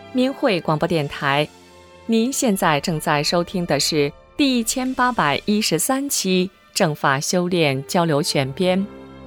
明慧广播电台。您现在正在收听的是第1813期正法修炼交流选编。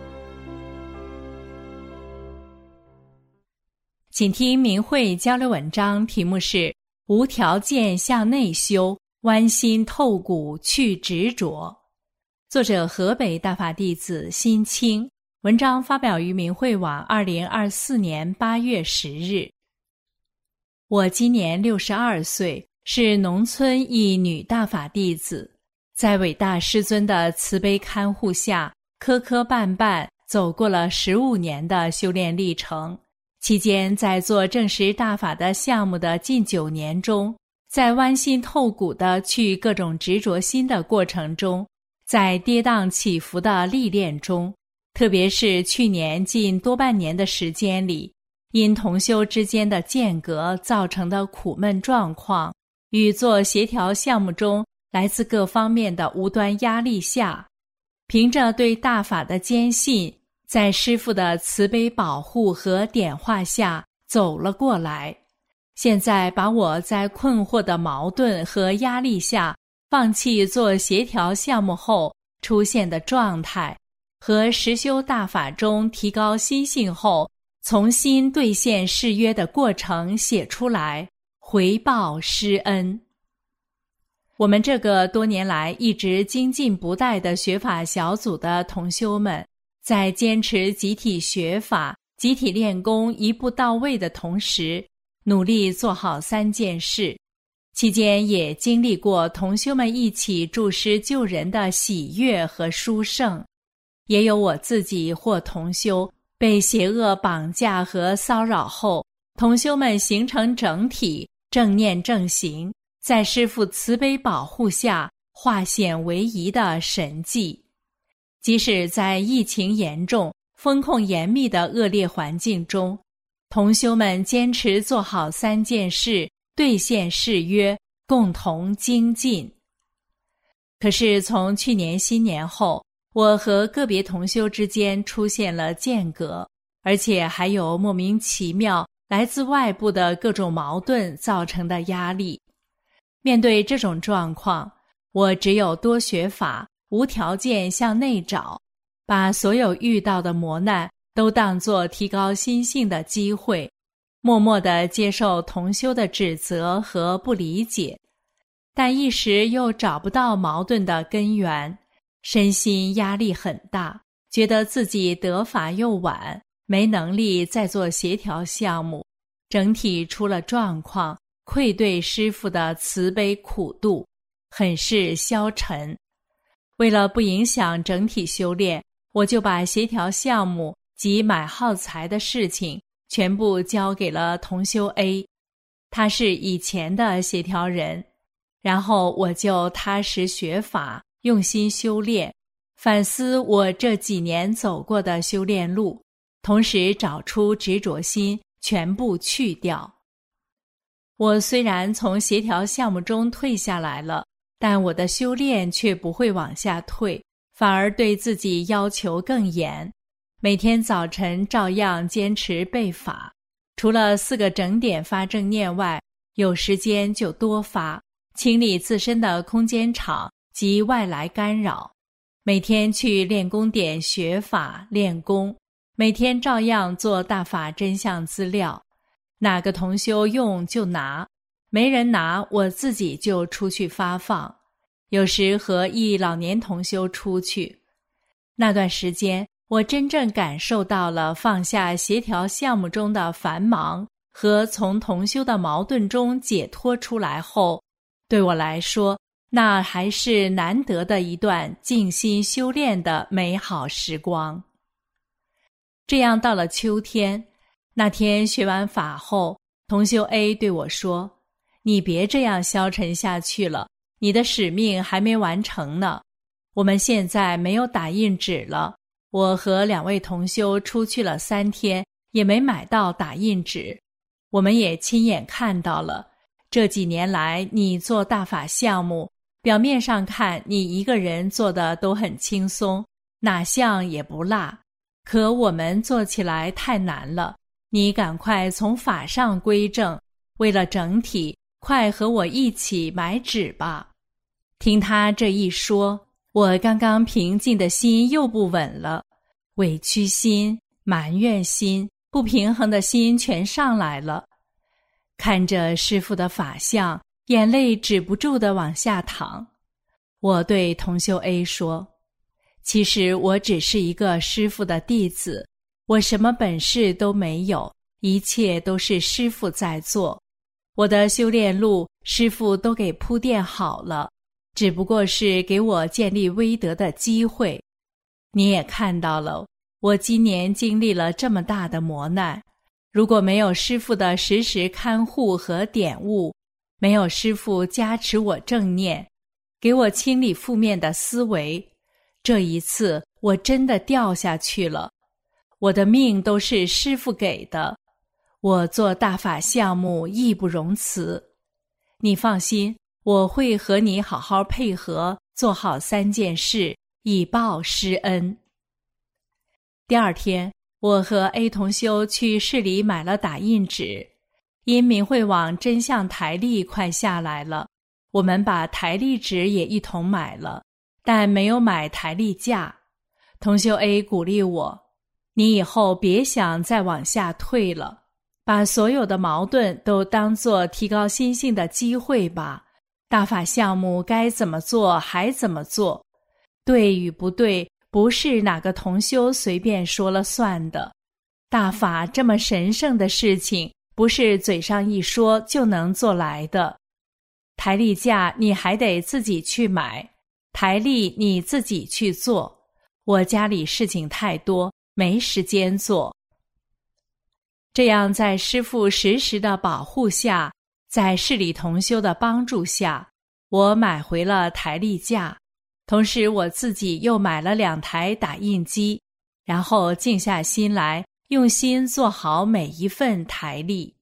请听明慧交流文章，题目是无条件向内修，剜心透骨去执着。作者河北大法弟子辛清，文章发表于明慧网2024年8月10日。我今年62岁，是农村一女大法弟子，在伟大师尊的慈悲看护下，磕磕绊绊走过了15年的修炼历程。期间在做正实大法的项目的近9年中，在剜心透骨的去各种执着心的过程中，在跌宕起伏的历练中，特别是去年近多半年的时间里，因同修之间的间隔造成的苦闷状况，与做协调项目中来自各方面的无端压力下，凭着对大法的坚信，在师父的慈悲保护和点化下走了过来。现在把我在困惑的矛盾和压力下放弃做协调项目后出现的状态，和实修大法中提高心性后重新兑现誓约的过程写出来，回报师恩。我们这个多年来一直精进不怠的学法小组的同修们，在坚持集体学法、集体练功一步到位的同时，努力做好3件事。期间也经历过同修们一起助师救人的喜悦和殊胜，也有我自己或同修被邪恶绑架和骚扰后，同修们形成整体，正念正行，在师父慈悲保护下化险为夷的神迹。即使在疫情严重、风控严密的恶劣环境中，同修们坚持做好3件事，兑现誓约，共同精进。可是从去年新年后，我和个别同修之间出现了间隔，而且还有莫名其妙来自外部的各种矛盾造成的压力。面对这种状况，我只有多学法，无条件向内找，把所有遇到的磨难都当作提高心性的机会，默默地接受同修的指责和不理解，但一时又找不到矛盾的根源，身心压力很大，觉得自己得法又晚，没能力再做协调项目，整体出了状况，愧对师父的慈悲苦度，很是消沉。为了不影响整体修炼，我就把协调项目及买耗材的事情全部交给了同修 A， 他是以前的协调人，然后我就踏实学法，用心修炼，反思我这几年走过的修炼路，同时找出执着心，全部去掉。我虽然从协调项目中退下来了，但我的修炼却不会往下退，反而对自己要求更严。每天早晨照样坚持背法，除了4个整点发正念外，有时间就多发，清理自身的空间场及外来干扰。每天去练功点学法练功，每天照样做大法真相资料，哪个同修用就拿，没人拿我自己就出去发放，有时和一老年同修出去。那段时间我真正感受到了放下协调项目中的繁忙和从同修的矛盾中解脱出来后，对我来说，那还是难得的一段静心修炼的美好时光。这样到了秋天，那天学完法后，同修 A 对我说，你别这样消沉下去了，你的使命还没完成呢。我们现在没有打印纸了，我和2位同修出去了3天，也没买到打印纸。我们也亲眼看到了，这几年来你做大法项目，表面上看你一个人做的都很轻松，哪项也不落，可我们做起来太难了，你赶快从法上归正， 为了整体，快和我一起买纸吧。听他这一说，我刚刚平静的心又不稳了，委屈心、埋怨心、不平衡的心全上来了。看着师父的法相，眼泪止不住地往下淌。我对同修 A 说，其实我只是一个师父的弟子，我什么本事都没有，一切都是师父在做。我的修炼路，师父都给铺垫好了，只不过是给我建立威德的机会。你也看到了，我今年经历了这么大的磨难，如果没有师父的时时看护和点悟，没有师父加持我正念，给我清理负面的思维，这一次我真的掉下去了。我的命都是师父给的，我做大法项目义不容辞。你放心，我会和你好好配合，做好3件事，以报师恩。第二天，我和 A 同修去市里买了打印纸，因明慧网真相台历快下来了，我们把台历纸也一同买了，但没有买台历架。同修 A 鼓励我，你以后别想再往下退了，把所有的矛盾都当作提高心性的机会吧。大法项目该怎么做还怎么做，对与不对不是哪个同修随便说了算的。大法这么神圣的事情，不是嘴上一说就能做来的。台历架你还得自己去买，台历你自己去做。我家里事情太多，没时间做。这样在师父时时的保护下，在市里同修的帮助下，我买回了台历架，同时我自己又买了2台打印机，然后静下心来，用心做好每一份台历。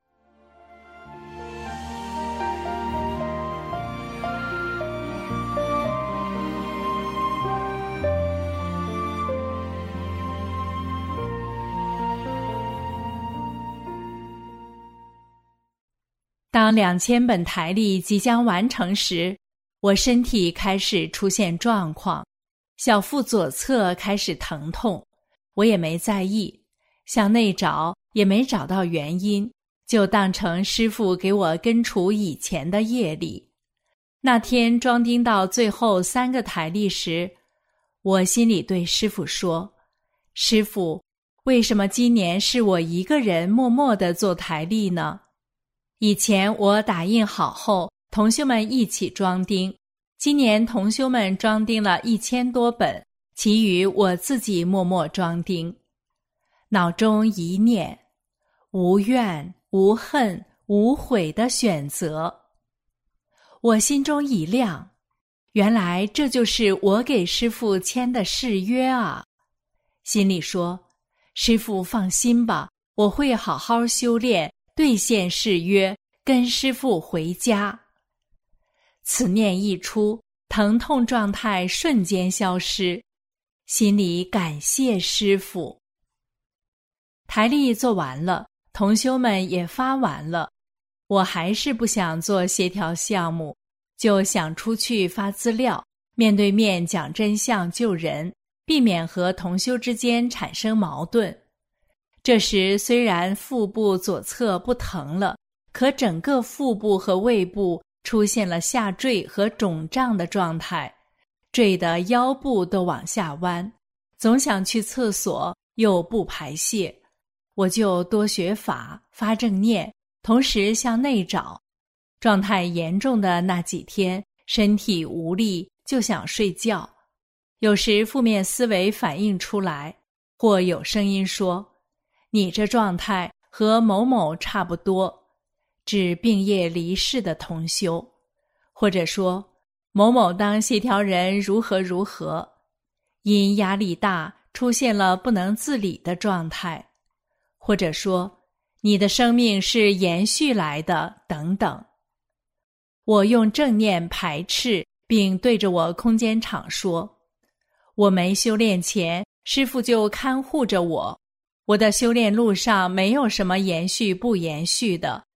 当2000本台历即将完成时，我身体开始出现状况，小腹左侧开始疼痛，我也没在意，向内找也没找到原因，就当成师父给我根除以前的业力。那天装订到最后3个台历时，我心里对师父说，师父，为什么今年是我一个人默默地做台历呢？以前我打印好后，同修们一起装订，今年同修们装订了1000多本，其余我自己默默装订。脑中一念，无怨无恨无悔的选择。我心中一亮，原来这就是我给师父签的誓约啊。心里说，师父放心吧，我会好好修炼，兑现誓约，跟师父回家。此念一出，疼痛状态瞬间消失，心里感谢师父。台历做完了，同修们也发完了，我还是不想做协调项目，就想出去发资料，面对面讲真相救人，避免和同修之间产生矛盾。这时虽然腹部左侧不疼了，可整个腹部和胃部出现了下坠和肿胀的状态，坠得腰部都往下弯，总想去厕所又不排泄。我就多学法，发正念，同时向内找。状态严重的那几天，身体无力，就想睡觉。有时负面思维反映出来，或有声音说，你这状态和某某差不多，指病业离世的同修，或者说某某当协调人如何如何，因压力大出现了不能自理的状态，或者说你的生命是延续来的等等。我用正念排斥，并对着我空间场说，我没修炼前，师父就看护着我，我的修炼路上没有什么延续不延续的，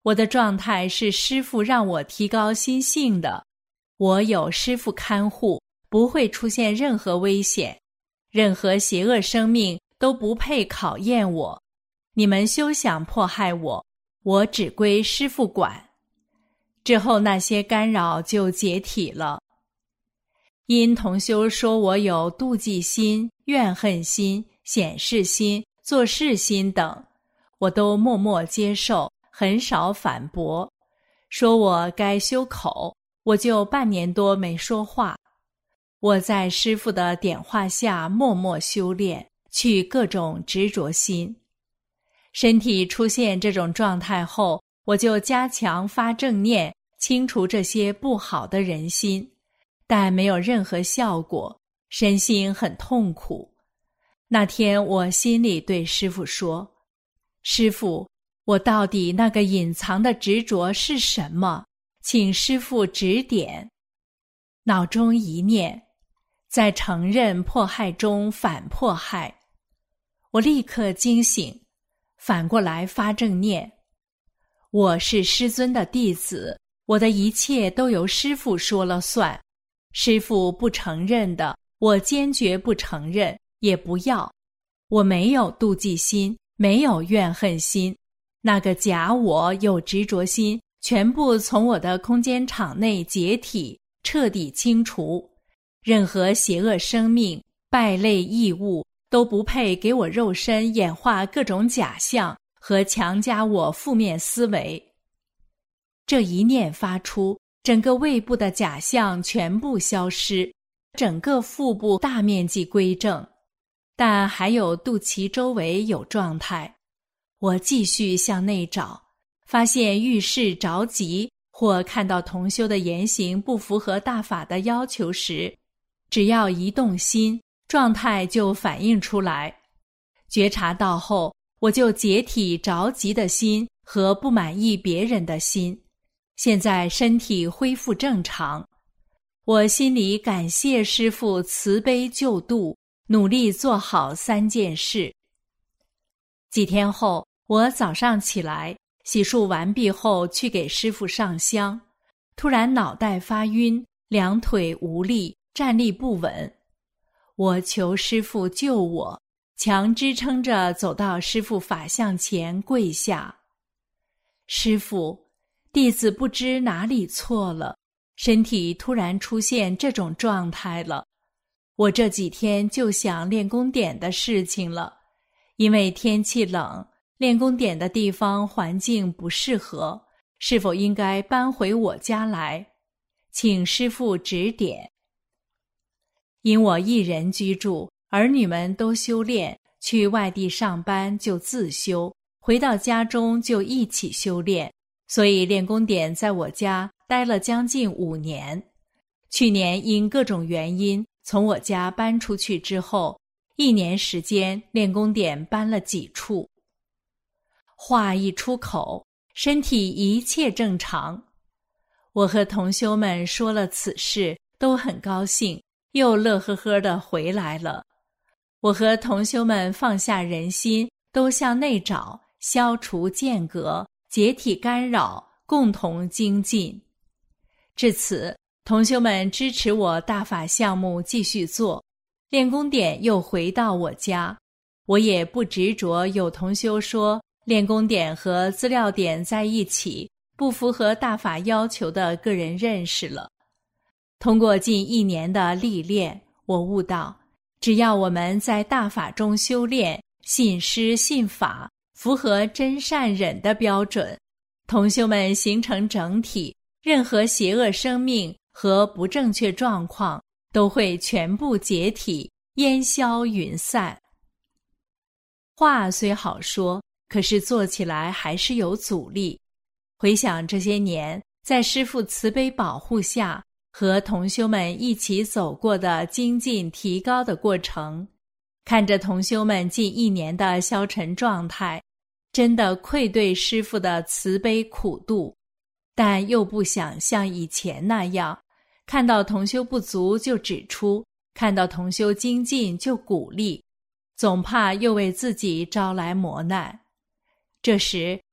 我的状态是师父让我提高心性的，我有师父看护，不会出现任何危险，任何邪恶生命都不配考验我。你们休想迫害我，我只归师父管。之后那些干扰就解体了。因同修说我有妒忌心、怨恨心、显示心、做事心等，我都默默接受，很少反驳。说我该修口，我就半年多没说话。我在师父的点化下默默修炼，去各种执着心。身体出现这种状态后，我就加强发正念，清除这些不好的人心，但没有任何效果，身心很痛苦。那天我心里对师父说，师父，我到底那个隐藏的执着是什么？请师父指点。脑中一念，在承认迫害中反迫害。我立刻惊醒，反过来发正念。我是师尊的弟子，我的一切都由师父说了算。师父不承认的，我坚决不承认，也不要。我没有妒忌心，没有怨恨心，那个假我有执着心，全部从我的空间场内解体，彻底清除。任何邪恶生命、败类异物都不配给我肉身演化各种假象和强加我负面思维。这一念发出，整个胃部的假象全部消失，整个腹部大面积归正，但还有肚脐周围有状态。我继续向内找，发现遇事着急或看到同修的言行不符合大法的要求时，只要一动心，状态就反映出来。觉察到后，我就解体着急的心和不满意别人的心。现在身体恢复正常，我心里感谢师父慈悲救度，努力做好3件事。几天后，我早上起来，洗漱完毕后去给师父上香，突然脑袋发晕，两腿无力，站立不稳。我求师父救我，强支撑着走到师父法像前跪下。师父，弟子不知哪里错了，身体突然出现这种状态了。我这几天就想练功点的事情了，因为天气冷，练功点的地方环境不适合，是否应该搬回我家来？请师父指点。因我一人居住，儿女们都修炼，去外地上班就自修，回到家中就一起修炼，所以练功点在我家待了将近5年。去年因各种原因从我家搬出去之后，1年时间练功点搬了几处。话一出口，身体一切正常。我和同修们说了此事，都很高兴，又乐呵呵地回来了。我和同修们放下人心，都向内找，消除间隔，解体干扰，共同精进。至此，同修们支持我大法项目继续做，练功点又回到我家。我也不执着有同修说练功点和资料点在一起，不符合大法要求的个人认识了。通过近1年的历练，我悟到，只要我们在大法中修炼，信师信法，符合真善忍的标准，同修们形成整体，任何邪恶生命和不正确状况都会全部解体，烟消云散。话虽好说，可是做起来还是有阻力。回想这些年，在师父慈悲保护下，和同修们一起走过的精进提高的过程，看着同修们近1年的消沉状态，真的愧对师父的慈悲苦度，但又不想像以前那样，看到同修不足就指出，看到同修精进就鼓励，总怕又为自己招来磨难。这时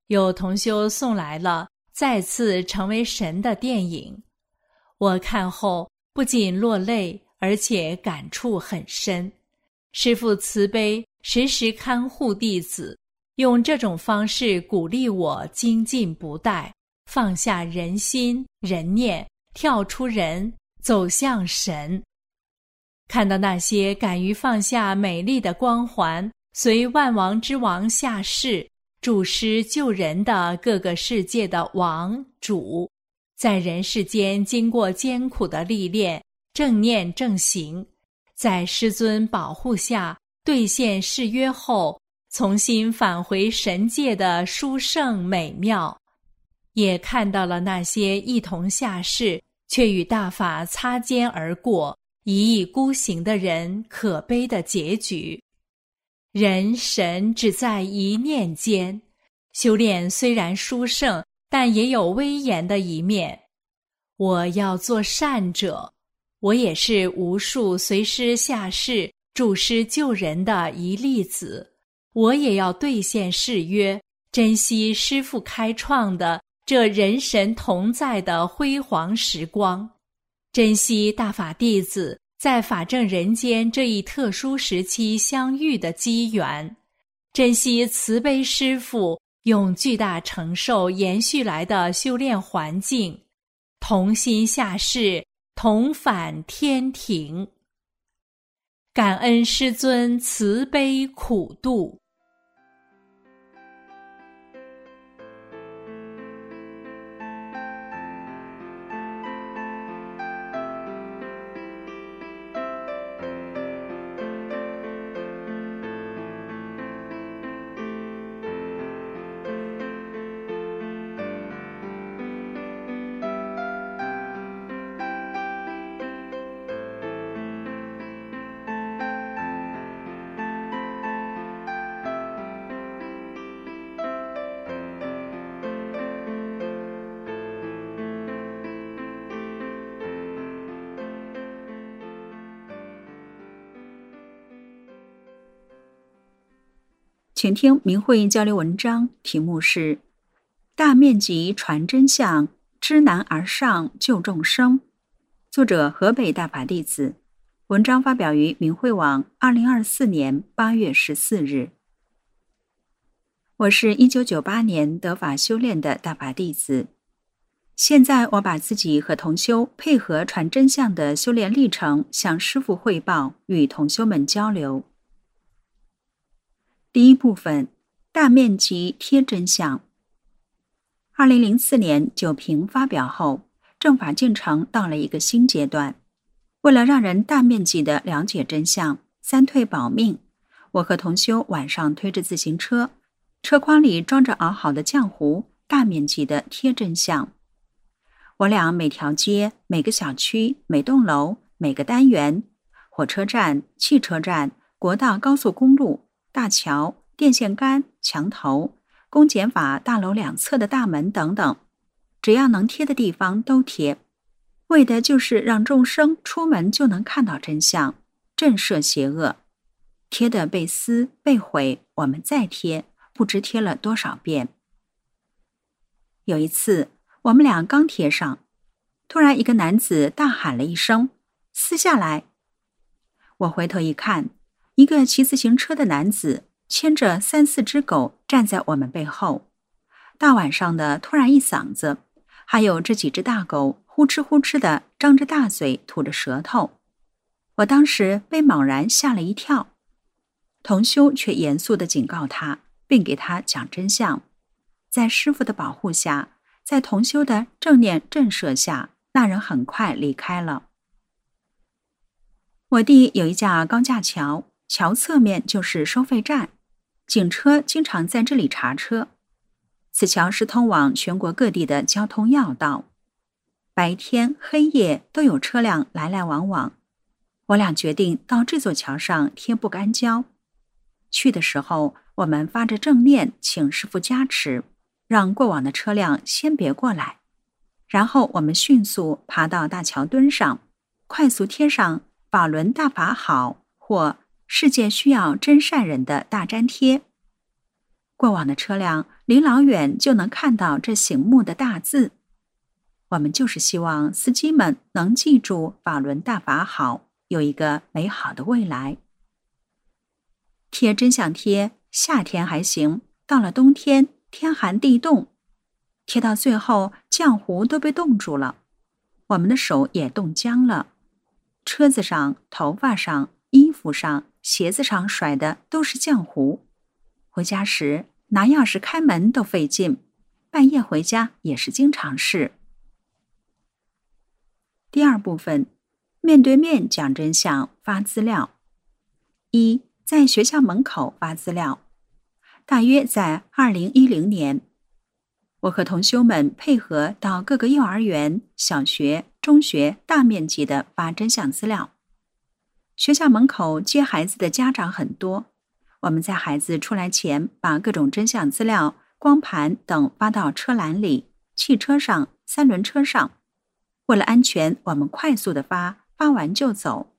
有同修送来了再次成为神的电影，我看后不仅落泪，而且感触很深。师父慈悲，时时看护弟子，用这种方式鼓励我精进不怠，放下人心人念，跳出人，走向神。看到那些敢于放下美丽的光环，随万王之王下世，助师救人的各个世界的王主，在人世间经过艰苦的历练，正念正行，在师尊保护下兑现誓约后，重新返回神界的殊胜美妙。也看到了那些一同下世却与大法擦肩而过，一意孤行的人可悲的结局。人神只在一念间，修炼虽然殊胜，但也有威严的一面。我要做善者，我也是无数随师下世助师救人的一粒子，我也要兑现誓约，珍惜师父开创的这人神同在的辉煌时光，珍惜大法弟子在法正人间这一特殊时期相遇的机缘，珍惜慈悲师父用巨大承受延续来的修炼环境，同心下世，同返天庭。感恩师尊慈悲苦度。 请听明慧交流文章，题目是《大面积传真相，知难而上救众生》，作者河北大法弟子。文章发表于明慧网2024年8月14日。我是1998年得法修炼的大法弟子，现在我把自己和同修配合传真相的修炼历程向师父汇报，与同修们交流。第一部分，大面积贴真相。2004年九评发表后，正法进程到了一个新阶段。为了让人大面积地了解真相，三退保命，我和同修晚上推着自行车，车筐里装着熬好的浆糊，大面积地贴真相。我俩每条街、每个小区、每栋楼、每个单元、火车站、汽车站、国道高速公路、大桥、电线杆、墙头、公检法大楼两侧的大门等等，只要能贴的地方都贴，为的就是让众生出门就能看到真相，震慑邪恶。贴的被撕被毁，我们再贴，不知贴了多少遍。有一次，我们俩刚贴上，突然一个男子大喊了一声：“撕下来！”我回头一看，一个骑自行车的男子牵着3、4只狗站在我们背后，大晚上的突然一嗓子，还有这几只大狗呼哧呼哧的张着大嘴吐着舌头。我当时被猛然吓了一跳，同修却严肃地警告他，并给他讲真相。在师父的保护下，在同修的正念震慑下，那人很快离开了。我地有一架高架桥，桥侧面就是收费站，警车经常在这里查车。此桥是通往全国各地的交通要道，白天黑夜都有车辆来来往往。我俩决定到这座桥上贴不干胶。去的时候，我们发着正念，请师父加持，让过往的车辆先别过来。然后我们迅速爬到大桥墩上，快速贴上法轮大法好或世界需要真善人的大粘贴。 过往的车辆离老远就能看到这醒目的大字。我们就是希望司机们能记住法轮大法好，有一个美好的未来。贴真相贴，夏天还行，到了冬天，天寒地冻，贴到最后，浆糊都被冻住了，我们的手也冻僵了。车子上、头发上、衣服上、鞋子上甩的都是浆糊。回家时拿钥匙开门都费劲，半夜回家也是经常事。第二部分，面对面讲真相，发资料。一，在学校门口发资料。大约在2010年，我和同修们配合到各个幼儿园、小学、中学大面积的发真相资料。学校门口接孩子的家长很多，我们在孩子出来前把各种真相资料、光盘等发到车篮里、汽车上、三轮车上。为了安全，我们快速的发完就走。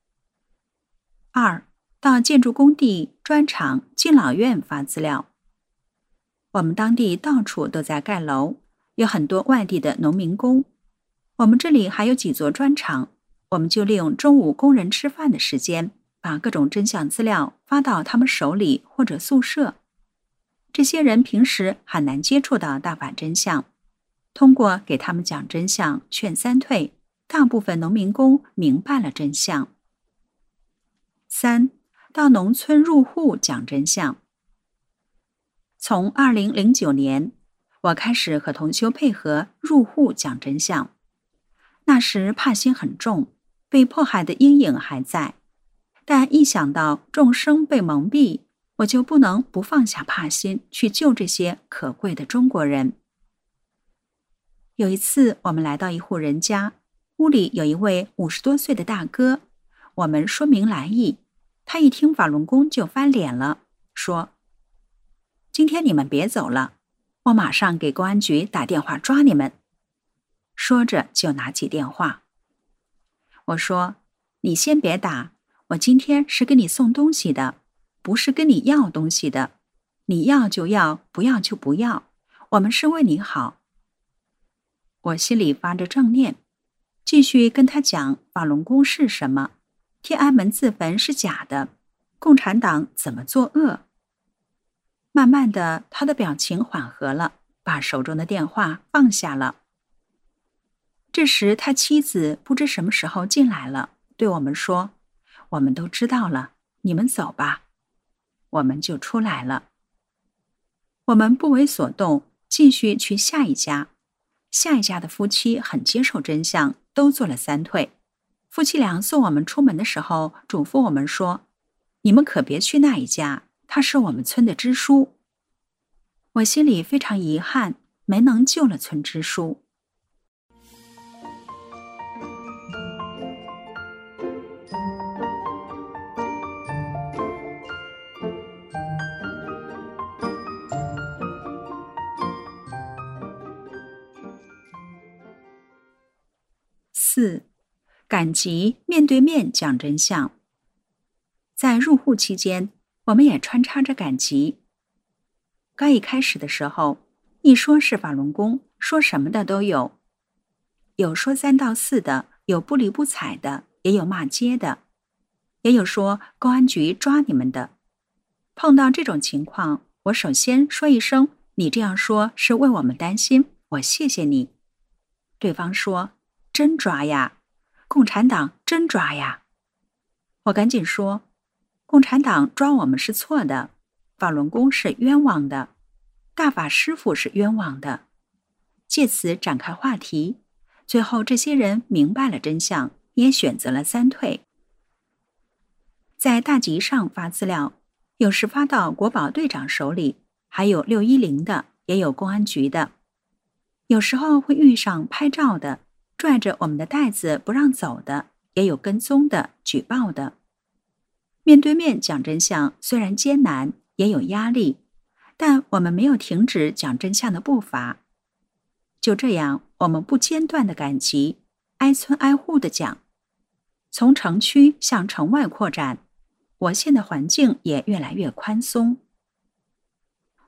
二，到建筑工地、砖厂、敬老院发资料。我们当地到处都在盖楼，有很多外地的农民工。我们这里还有几座砖厂，我们就利用中午工人吃饭的时间，把各种真相资料发到他们手里或者宿舍。这些人平时很难接触到大法真相，通过给他们讲真相、劝三退，大部分农民工明白了真相。三，到农村入户讲真相。从2009年，我开始和同修配合入户讲真相。那时怕心很重，被迫害的阴影还在，但一想到众生被蒙蔽，我就不能不放下怕心，去救这些可贵的中国人。有一次，我们来到一户人家，屋里有一位50多岁的大哥，我们说明来意，他一听法轮功就翻脸了，说：“今天你们别走了，我马上给公安局打电话抓你们。”说着就拿起电话。我说：“你先别打，我今天是给你送东西的，不是跟你要东西的，你要就要，不要就不要，我们是为你好。”我心里发着正念，继续跟他讲法轮功是什么，天安门自焚是假的，共产党怎么作恶。慢慢的，他的表情缓和了，把手中的电话放下了。这时他妻子不知什么时候进来了，对我们说：“我们都知道了，你们走吧。”我们就出来了。我们不为所动，继续去下一家。下一家的夫妻很接受真相，都做了三退。夫妻俩送我们出门的时候，嘱咐我们说：“你们可别去那一家，他是我们村的支书。”我心里非常遗憾，没能救了村支书。4. 赶集面对面讲真相。在入户期间，我们也穿插着赶集。刚一开始的时候，一说是法轮功，说什么的都有，有说3到4的，有不理不睬的，也有骂街的，也有说公安局抓你们的。碰到这种情况，我首先说一声：“你这样说是为我们担心，我谢谢你。”对方说：“真抓呀，共产党真抓呀。”我赶紧说：“共产党抓我们是错的，法轮功是冤枉的，大法师父是冤枉的。”借此展开话题，最后这些人明白了真相，也选择了三退。在大集上发资料，有时发到国保队长手里，还有610的，也有公安局的。有时候会遇上拍照的，拽着我们的袋子不让走的，也有跟踪的、举报的。面对面讲真相虽然艰难，也有压力，但我们没有停止讲真相的步伐。就这样，我们不间断的赶集，挨村挨户的讲，从城区向城外扩展，我县的环境也越来越宽松。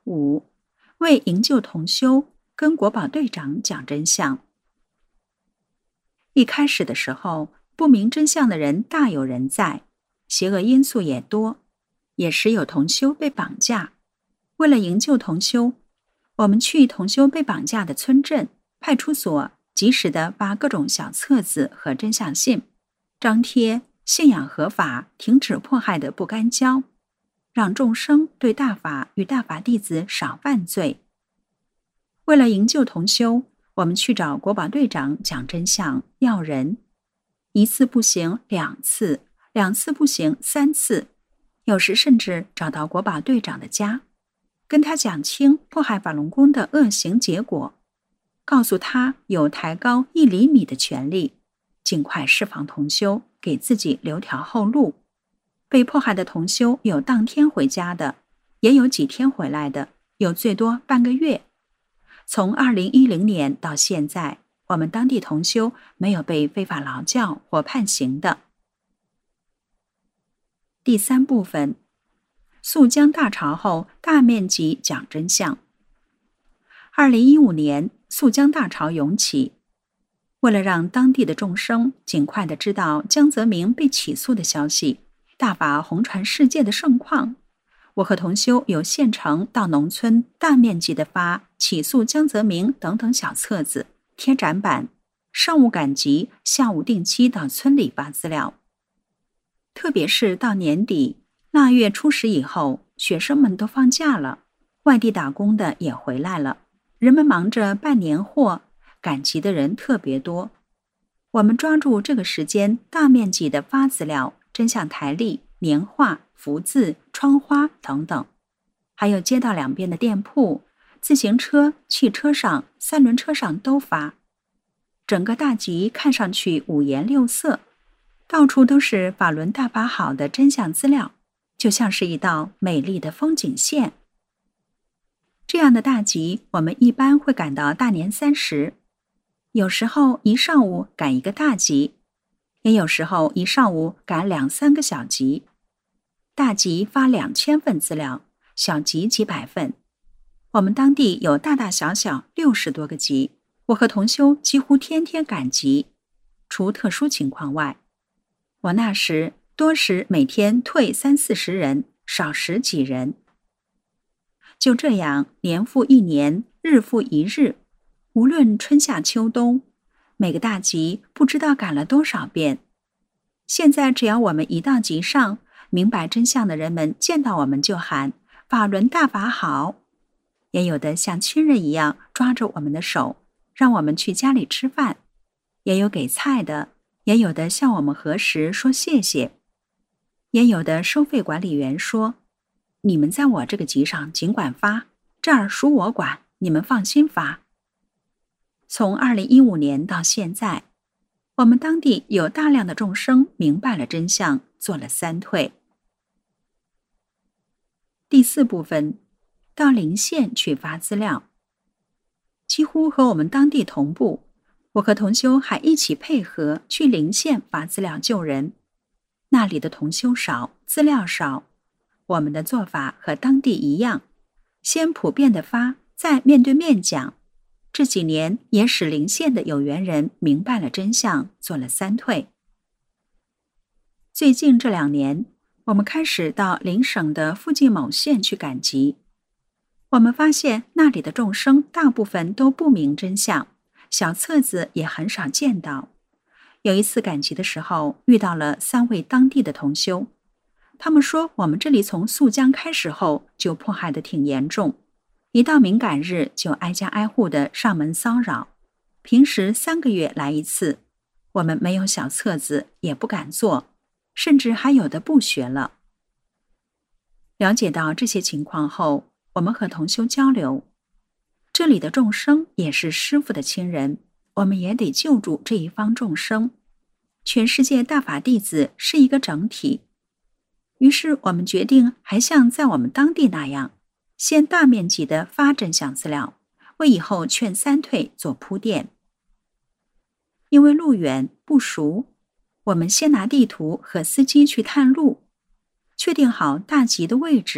5. 为营救同修，跟国保队长讲真相。一开始的时候，不明真相的人大有人在，邪恶因素也多，也时有同修被绑架。为了营救同修，我们去同修被绑架的村镇、派出所，及时地发各种小册子和真相信，张贴信仰合法、停止迫害的不干胶，让众生对大法与大法弟子少犯罪。为了营救同修，我们去找国保队长讲真相，要人，一次不行2次，2次不行3次，有时甚至找到国保队长的家，跟他讲清迫害法轮功的恶行结果，告诉他有抬高1厘米的权利，尽快释放同修，给自己留条后路。被迫害的同修有当天回家的，也有几天回来的，有最多半个月。从2010年到现在，我们当地同修没有被非法劳教或判刑的。第3部分，肃江大潮后大面积讲真相。2015年，肃江大潮涌起，为了让当地的众生尽快地知道江泽民被起诉的消息，大法红传世界的盛况，我和同修由县城到农村大面积地发起诉江泽民等等小册子、贴展板，上午赶集，下午定期到村里发资料。特别是到年底腊月初10以后，学生们都放假了，外地打工的也回来了，人们忙着办年货，赶集的人特别多。我们抓住这个时间，大面积的发资料、真相台历、年画、福字、窗花等等，还有街道两边的店铺、自行车、汽车上、3轮车上都发。整个大集看上去五颜六色，到处都是法轮大法好的真相资料，就像是一道美丽的风景线。这样的大集，我们一般会赶到大年30，有时候一上午赶一个大集，也有时候一上午赶2、3个小集。大集发2000份资料，小集几百份。我们当地有大大小小60多个集，我和同修几乎天天赶集，除特殊情况外，我那时多时每天退30、40人，少时几人。就这样，年复一年，日复一日，无论春夏秋冬，每个大集不知道赶了多少遍。现在只要我们一到集上，明白真相的人们见到我们就喊法轮大法好，也有的像亲人一样抓着我们的手，让我们去家里吃饭，也有给菜的，也有的向我们核实说谢谢，也有的收费管理员说，你们在我这个集上尽管发，这儿属我管，你们放心发。从2015年到现在，我们当地有大量的众生明白了真相，做了3退。第4部分，到邻县去发资料，几乎和我们当地同步。我和同修还一起配合去邻县发资料救人，那里的同修少，资料少，我们的做法和当地一样，先普遍的发，再面对面讲。这几年也使邻县的有缘人明白了真相，做了3退。最近这2年，我们开始到邻省的附近某县去赶集，我们发现那里的众生大部分都不明真相，小册子也很少见到。有一次赶集的时候，遇到了3位当地的同修，他们说我们这里从肃江开始后就迫害得挺严重，一到敏感日就挨家挨户的上门骚扰，平时3个月来一次，我们没有小册子也不敢做，甚至还有的不学了。了解到这些情况后，我们和同修交流，这里的众生也是师父的亲人，我们也得救助这一方众生。全世界大法弟子是一个整体，于是我们决定还像在我们当地那样，先大面积的发真相资料，为以后劝3退做铺垫。因为路远不熟，我们先拿地图和司机去探路，确定好大集的位置，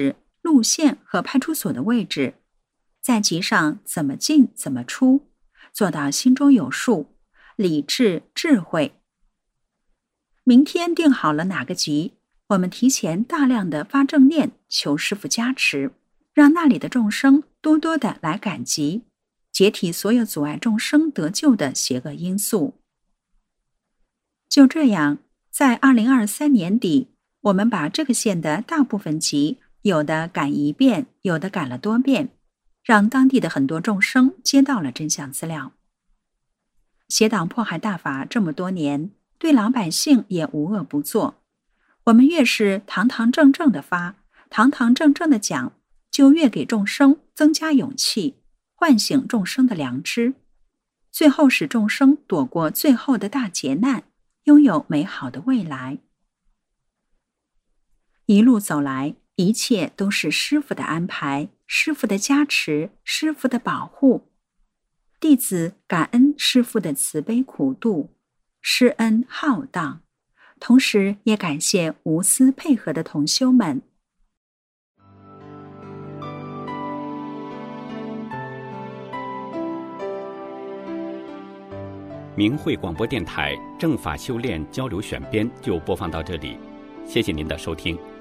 路线和派出所的位置，在集上怎么进怎么出，做到心中有数，理智智慧。明天定好了哪个集，我们提前大量的发正念，求师父加持，让那里的众生多多的来赶集，解体所有阻碍众生得救的邪恶因素。就这样，在2023年底，我们把这个县的大部分集，有的赶1遍，有的赶了多遍，让当地的很多众生接到了真相资料。邪党迫害大法这么多年，对老百姓也无恶不作。我们越是堂堂正正的发，堂堂正正的讲，就越给众生增加勇气，唤醒众生的良知，最后使众生躲过最后的大劫难，拥有美好的未来。一路走来，一切都是师父的安排，师父的加持，师父的保护。弟子感恩师父的慈悲苦度，施恩浩荡，同时也感谢无私配合的同修们。 明慧广播电台正法修炼交流选编就播放到这里，谢谢您的收听。